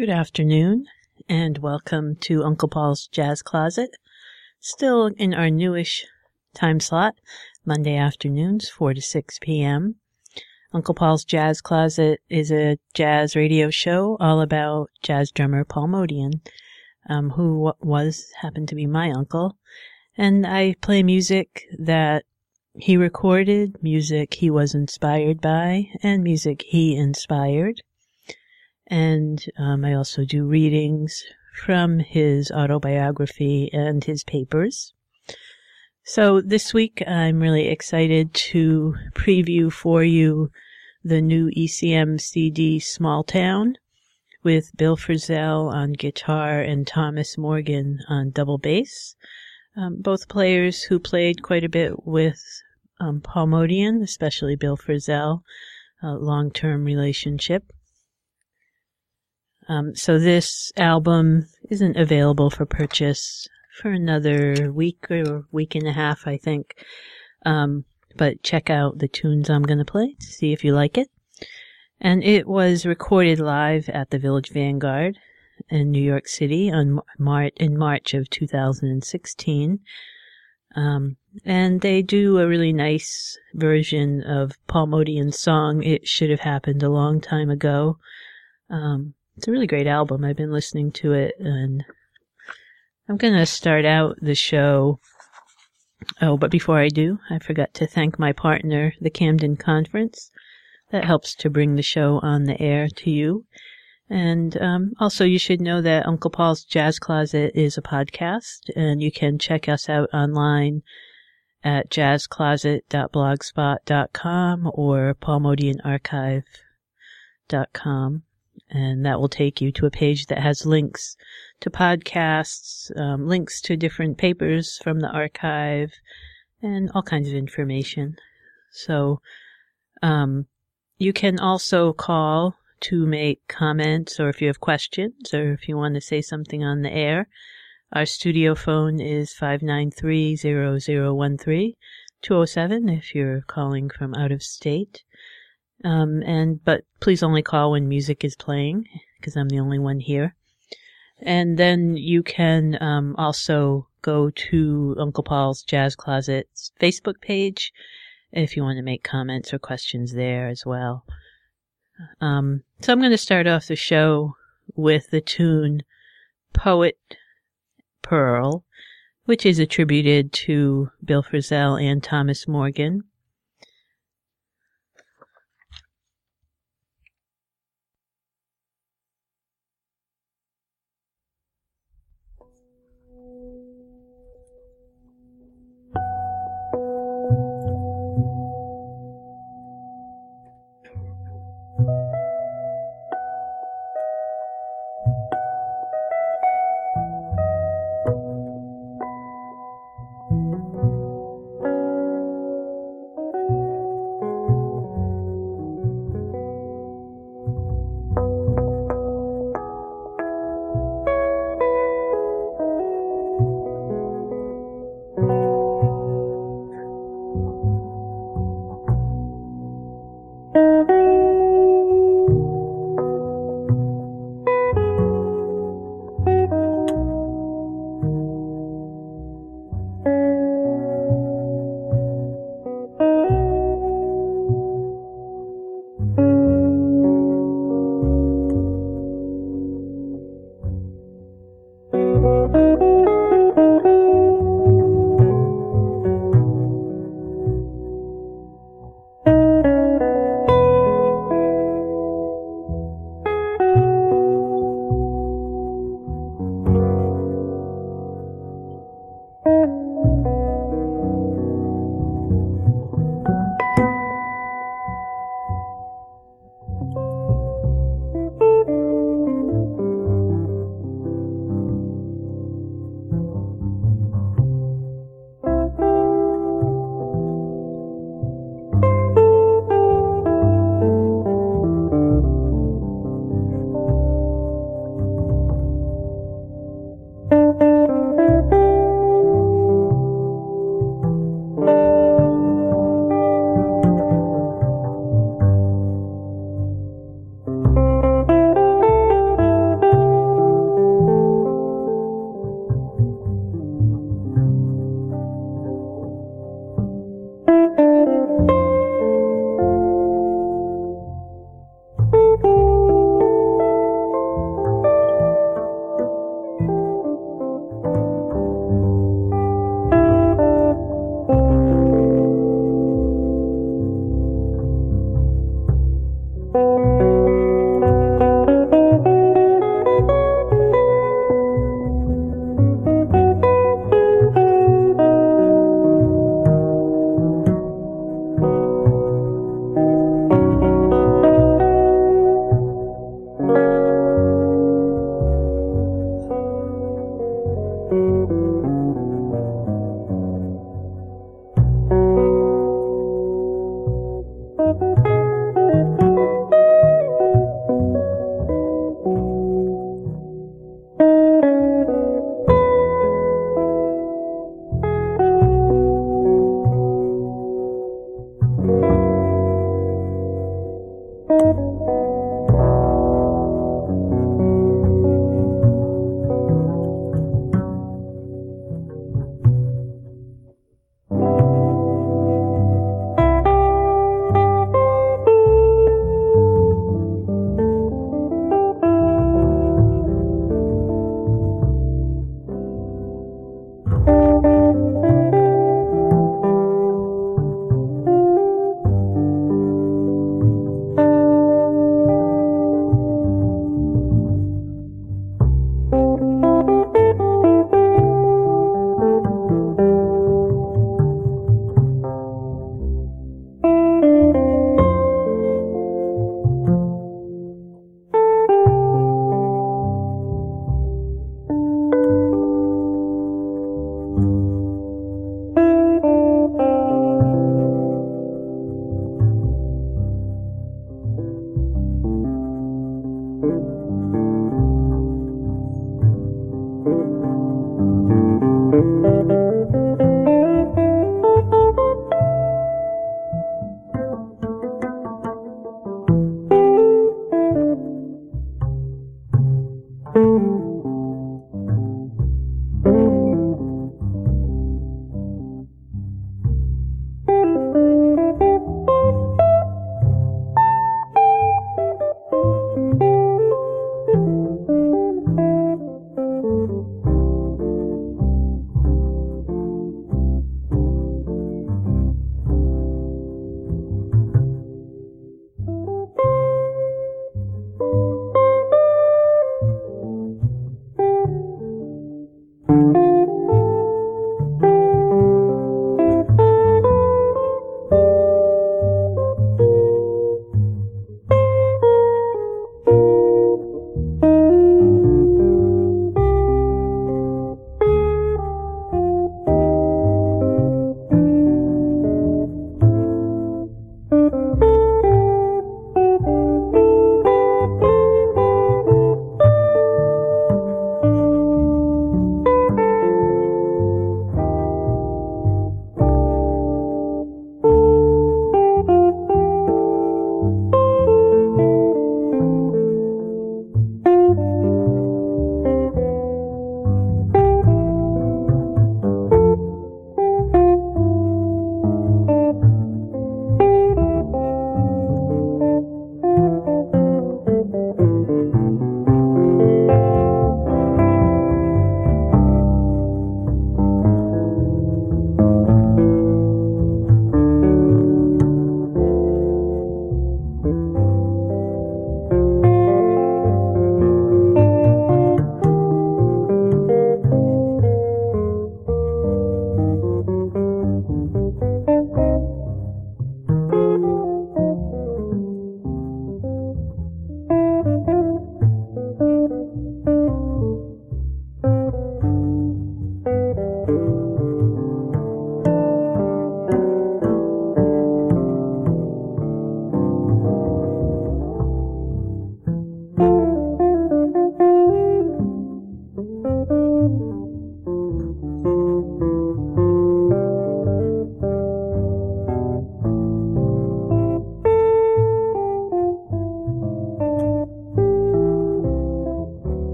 Good afternoon, and welcome to Uncle Paul's Jazz Closet. Still in our newish time slot, Monday afternoons, 4 to 6 p.m. Uncle Paul's Jazz Closet is a jazz radio show all about jazz drummer Paul Motian, who happened to be my uncle. And I play music that he recorded, music he was inspired by, and music he inspired. And I also do readings from his autobiography and his papers. So this week I'm really excited to preview for you the new ECM CD Small Town with Bill Frisell on guitar and Thomas Morgan on double bass. Both players who played quite a bit with Paul Motian, especially Bill Frisell, a long-term relationship. So this album isn't available for purchase for another week or week and a half, I think. But check out the tunes I'm going to play to see if you like it. And it was recorded live at the Village Vanguard in New York City in March of 2016. And they do a really nice version of Paul Motian's song, It Should Have Happened a Long Time Ago. It's a really great album. I've been listening to it, and I'm going to start out the show. Oh, but before I do, I forgot to thank my partner, the Camden Conference. That helps to bring the show on the air to you. And also, you should know that Uncle Paul's Jazz Closet is a podcast, and you can check us out online at jazzcloset.blogspot.com or paulmotianarchive.com. And that will take you to a page that has links to podcasts, links to different papers from the archive, and all kinds of information. So you can also call to make comments, or if you have questions, or if you want to say something on the air. Our studio phone is 593-0013, 207 if you're calling from out of state. But please only call when music is playing, because I'm the only one here. And then you can also go to Uncle Paul's Jazz Closet's Facebook page if you want to make comments or questions there as well. So I'm going to start off the show with the tune Poet Pearl, which is attributed to Bill Frisell and Thomas Morgan.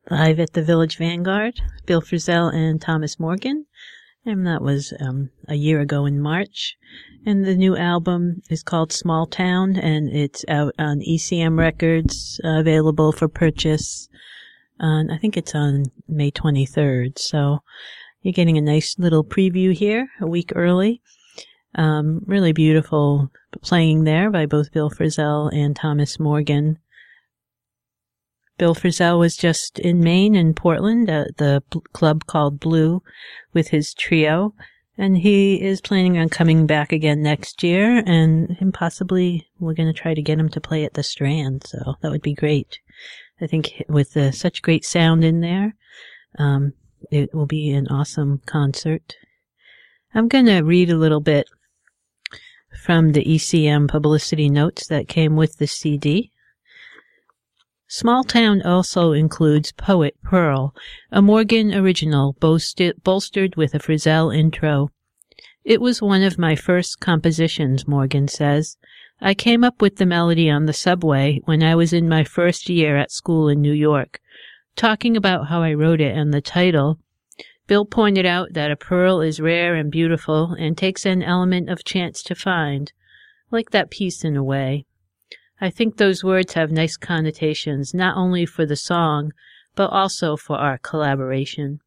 live at the Village Vanguard, Bill Frisell and Thomas Morgan. And that was a year ago in March. And the new album is called Small Town, and it's out on ECM Records, available for purchase. I think it's on May 23rd. So you're getting a nice little preview here, a week early. Really beautiful playing there by both Bill Frisell and Thomas Morgan. Bill Frisell was just in Maine, in Portland, at the club called Blue with his trio, and he is planning on coming back again next year, and possibly we're going to try to get him to play at the Strand, so that would be great. I think with such great sound in there, it will be an awesome concert. I'm going to read a little bit from the ECM publicity notes that came with the CD. Small Town also includes Poet Pearl, a Morgan original bolstered with a Frisell intro. It was one of my first compositions, Morgan says. I came up with the melody on the subway when I was in my first year at school in New York. Talking about how I wrote it and the title, Bill pointed out that a pearl is rare and beautiful and takes an element of chance to find, like that piece in a way. I think those words have nice connotations, not only for the song, but also for our collaboration.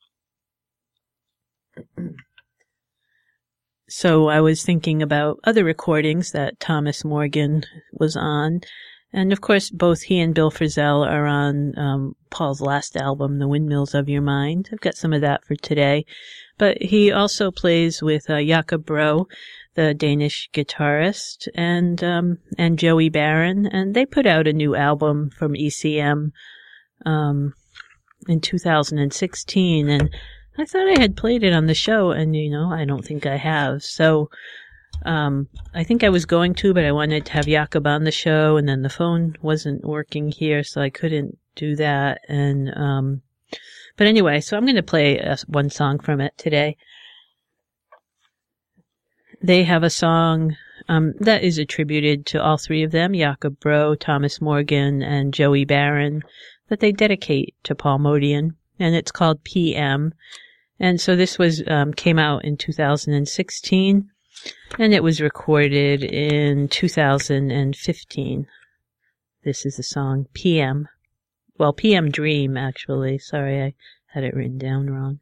So I was thinking about other recordings that Thomas Morgan was on, and of course both he and Bill Frisell are on Paul's last album, The Windmills of Your Mind. I've got some of that for today. But he also plays with Jakob Bro, the Danish guitarist, and Joey Barron, and they put out a new album from ECM in 2016, and I thought I had played it on the show, and I don't think I have. So I think I was going to, but I wanted to have Jakob on the show, and then the phone wasn't working here, so I couldn't do that. And but anyway, so I'm going to play one song from it today. They have a song that is attributed to all three of them, Jakob Bro, Thomas Morgan, and Joey Barron, that they dedicate to Paul Motian, and it's called PM. And so this was came out in 2016, and it was recorded in 2015. This is the song PM. Well, PM Dream, actually. Sorry, I had it written down wrong.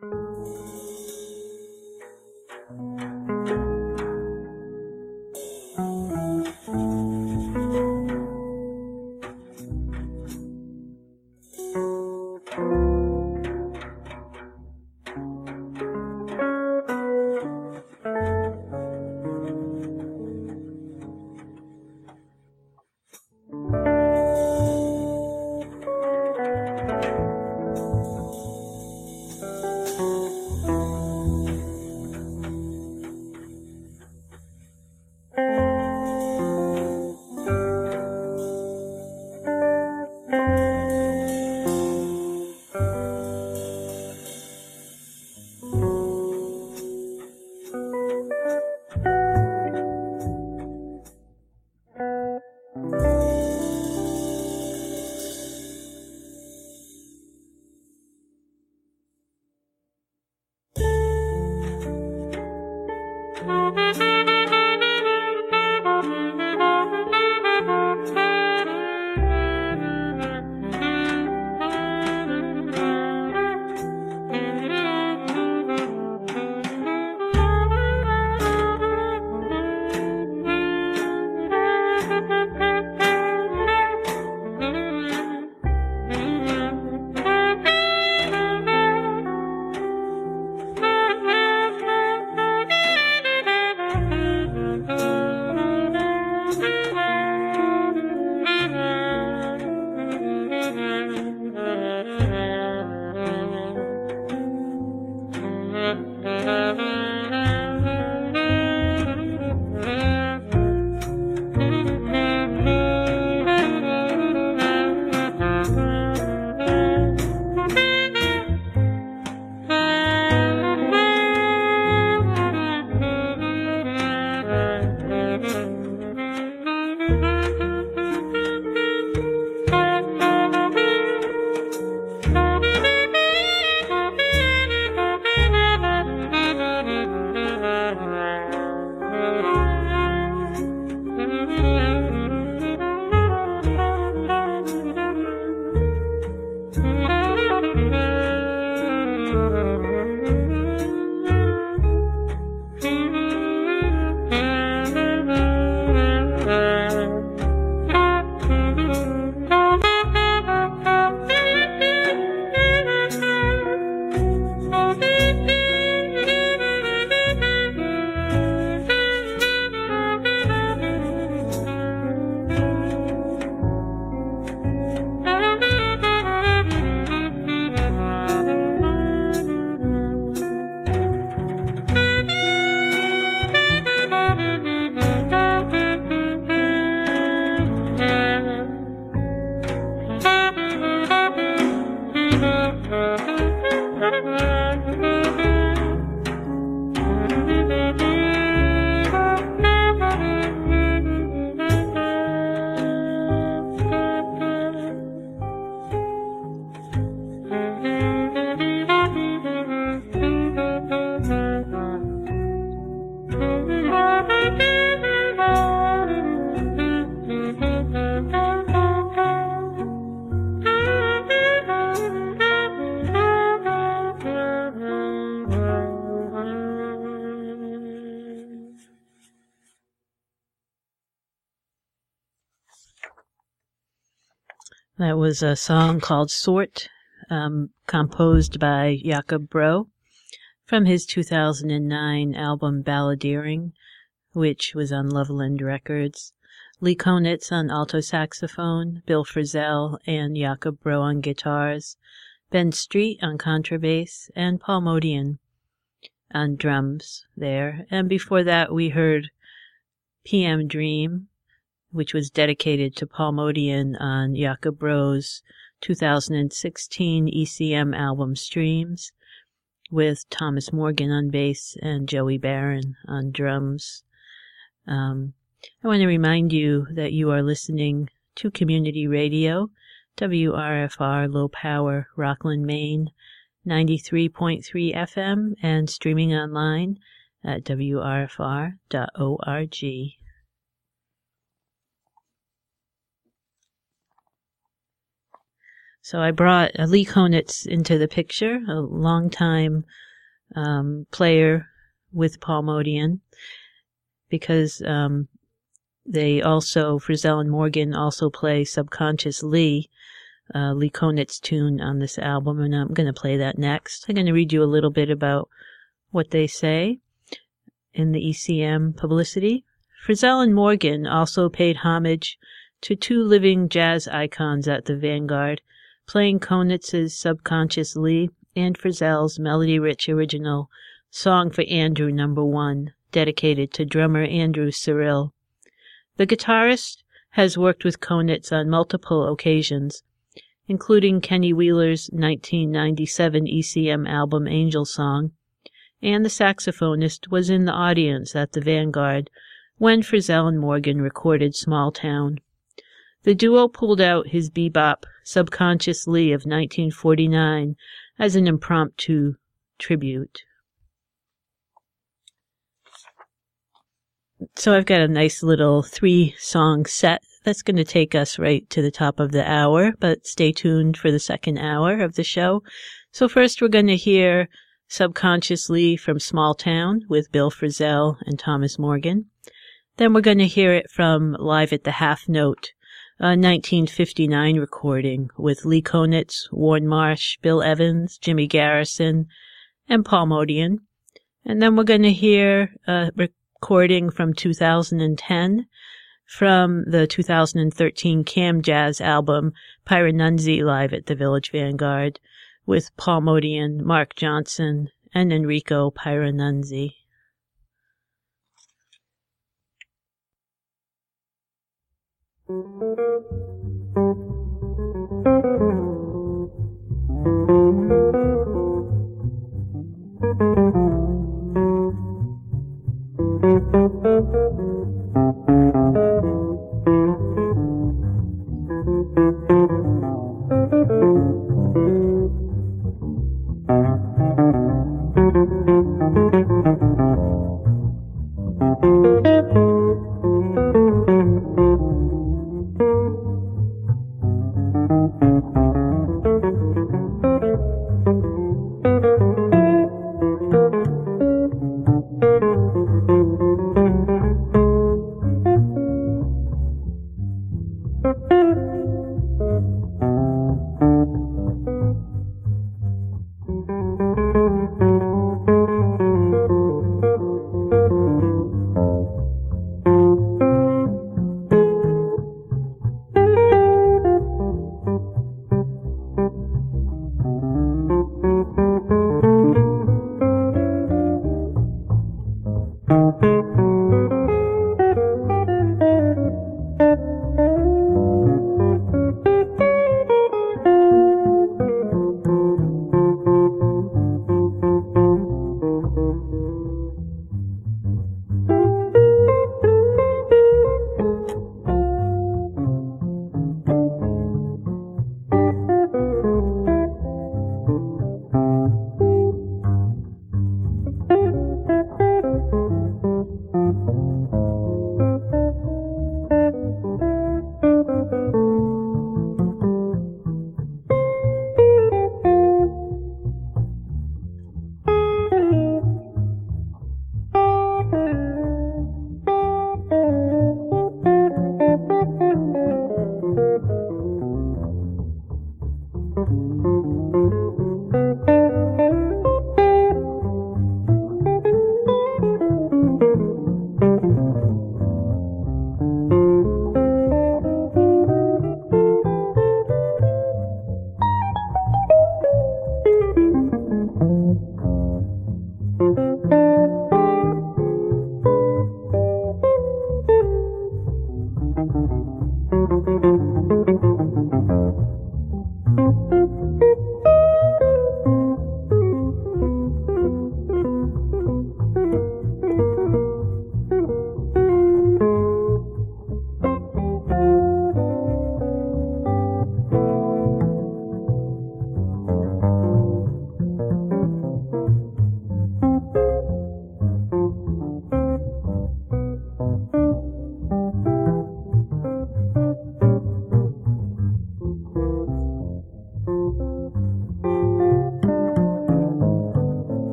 That was a song called Sort, composed by Jakob Bro from his 2009 album Balladeering, which was on Loveland Records. Lee Konitz on alto saxophone, Bill Frisell and Jakob Bro on guitars, Ben Street on contrabass, and Paul Motian on drums there. And before that we heard PM Dream, which was dedicated to Paul Motian on Jakob Bro's 2016 ECM album Streams, with Thomas Morgan on bass and Joey Barron on drums. I want to remind you that you are listening to Community Radio, WRFR Low Power, Rockland, Maine, 93.3 FM, and streaming online at wrfr.org. So I brought Lee Konitz into the picture, a longtime player with Paul Motian, because they also, Frizzell and Morgan also play Subconscious Lee, Lee Konitz tune on this album, and I'm going to play that next. I'm going to read you a little bit about what they say in the ECM publicity. Frizzell and Morgan also paid homage to two living jazz icons at the Vanguard, playing Konitz's Subconscious Lee and Frizzell's melody-rich original Song for Andrew No. 1, dedicated to drummer Andrew Cyrille. The guitarist has worked with Konitz on multiple occasions, including Kenny Wheeler's 1997 ECM album Angel Song, and the saxophonist was in the audience at the Vanguard when Frizzell and Morgan recorded Small Town. The duo pulled out his bebop Subconscious Lee of 1949 as an impromptu tribute. So I've got a nice little 3-song set that's going to take us right to the top of the hour, but stay tuned for the second hour of the show. So first we're going to hear Subconscious Lee from Small Town with Bill Frizzell and Thomas Morgan. Then we're going to hear it from Live at the Half Note, a 1959 recording with Lee Konitz, Warren Marsh, Bill Evans, Jimmy Garrison, and Paul Motian. And then we're going to hear a recording from 2010 from the 2013 Cam Jazz album Piranunzi Live at the Village Vanguard with Paul Motian, Mark Johnson, and Enrico Piranunzi.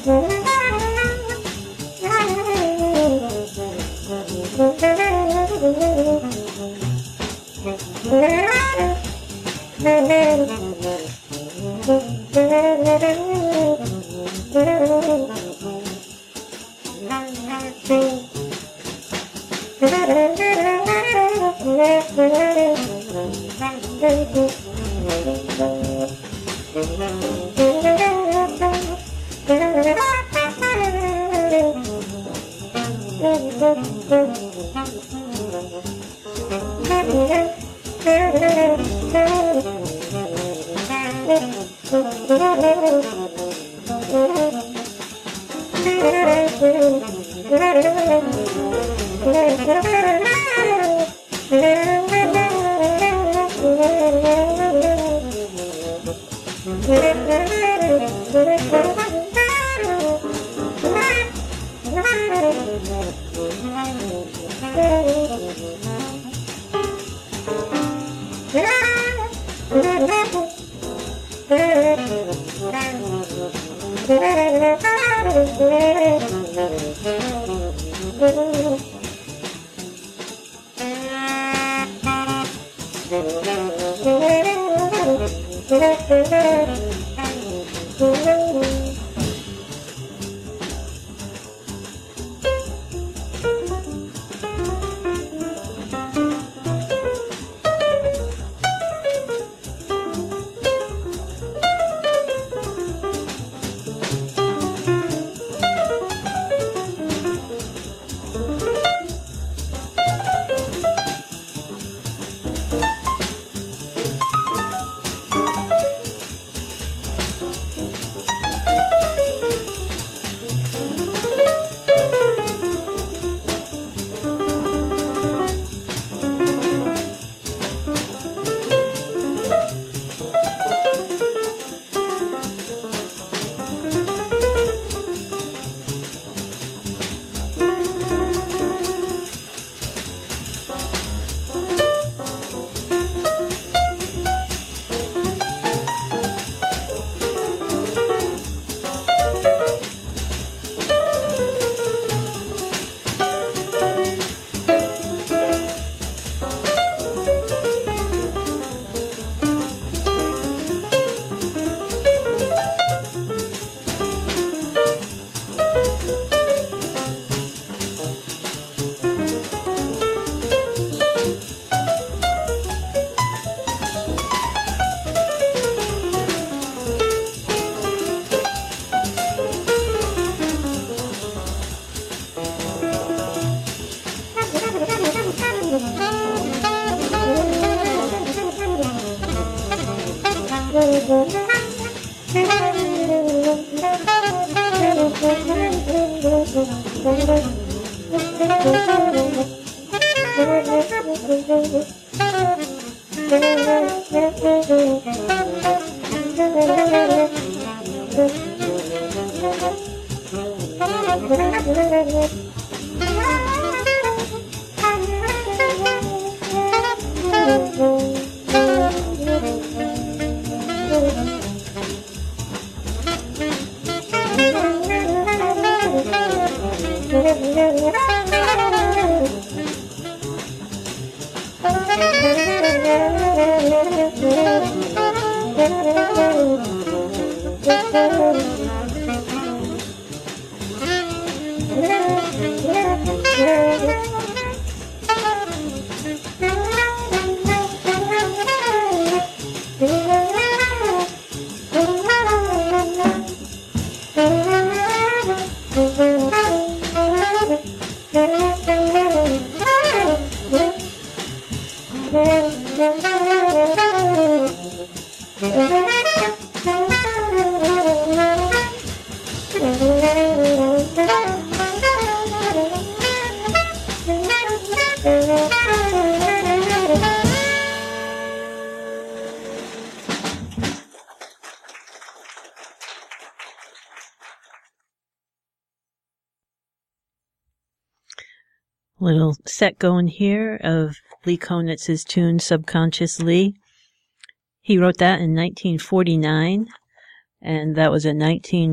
Little set going here of Lee Konitz's tune Subconscious Lee. He wrote that in 1949, and that was a 19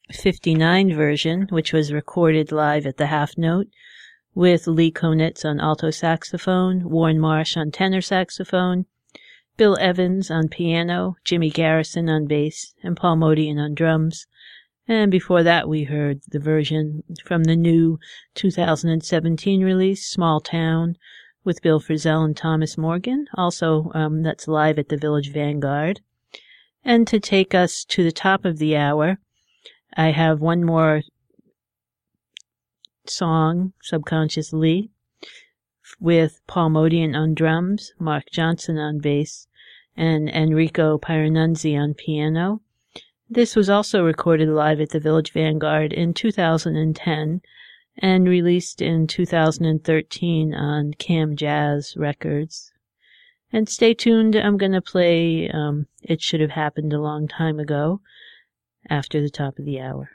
'59 version, which was recorded live at the Half Note with Lee Konitz on alto saxophone, Warren Marsh on tenor saxophone, Bill Evans on piano, Jimmy Garrison on bass, and Paul Motian on drums. And before that, we heard the version from the new 2017 release, Small Town, with Bill Frisell and Thomas Morgan. Also, that's live at the Village Vanguard. And to take us to the top of the hour, I have one more song, Subconsciously, with Paul Motian on drums, Mark Johnson on bass, and Enrico Pieranunzi on piano. This was also recorded live at the Village Vanguard in 2010 and released in 2013 on Cam Jazz Records. And stay tuned, I'm going to play It Should Have Happened a Long Time Ago after the top of the hour.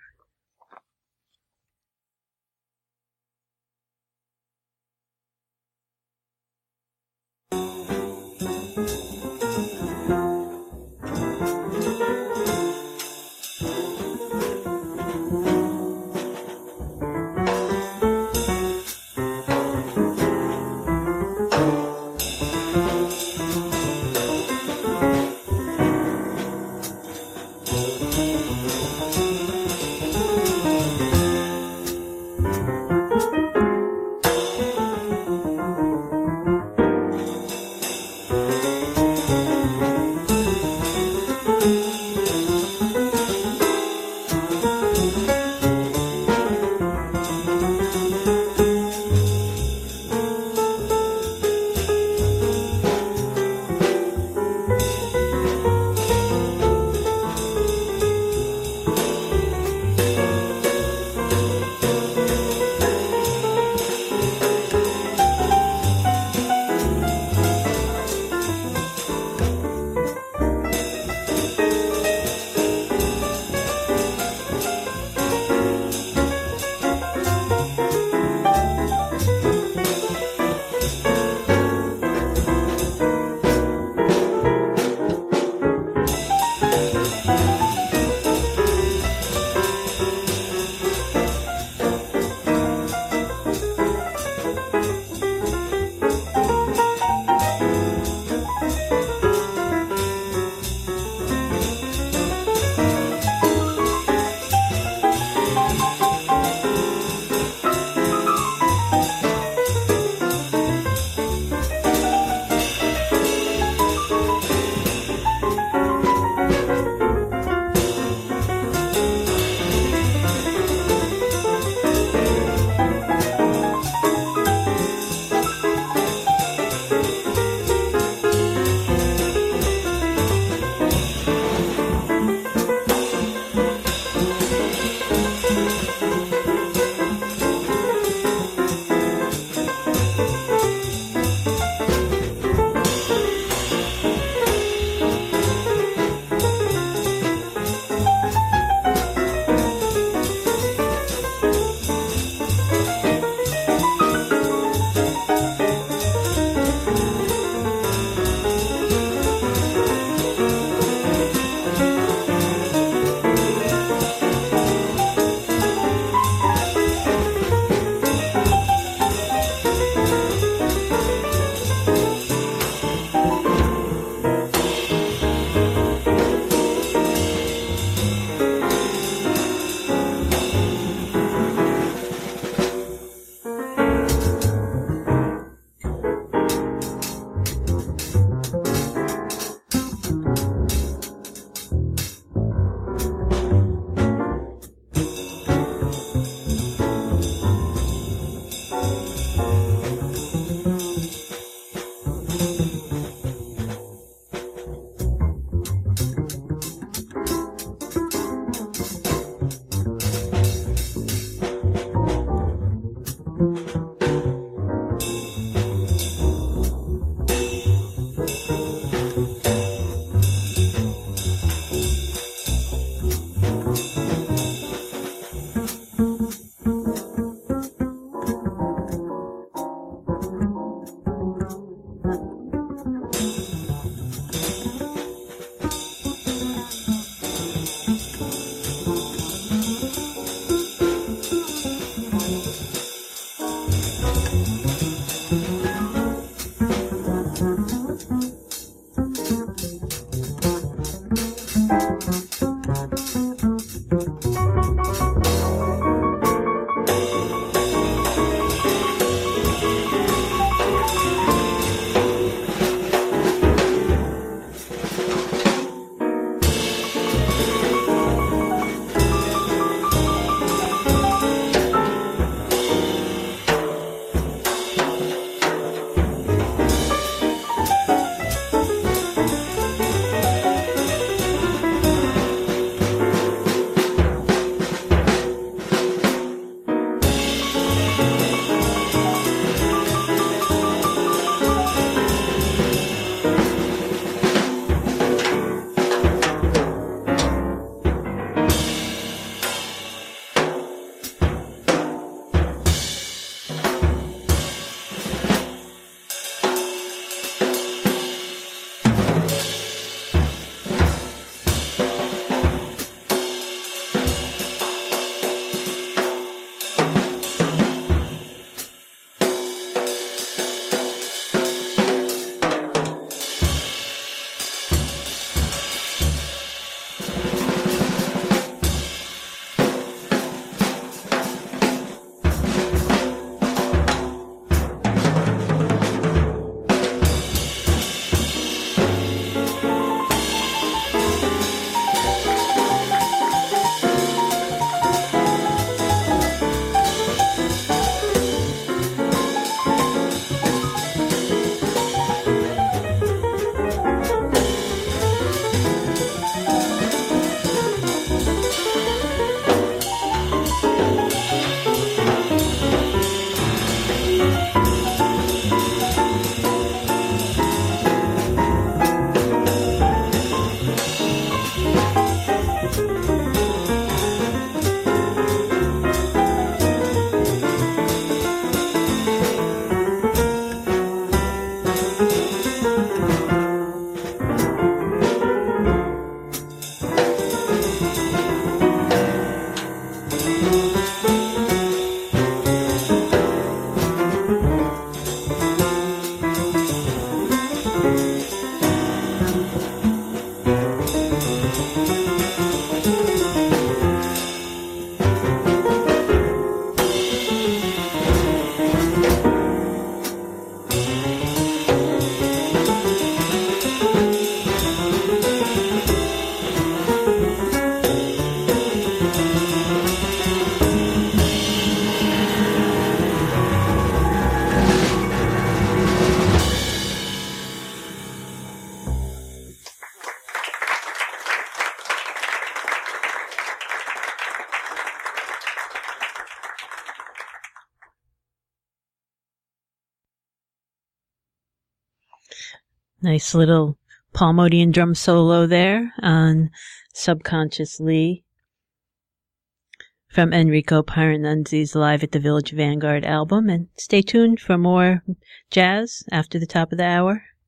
Nice little Palmodian drum solo there on Subconsciously from Enrico Paranunzi's Live at the Village Vanguard album. And stay tuned for more jazz after the top of the hour.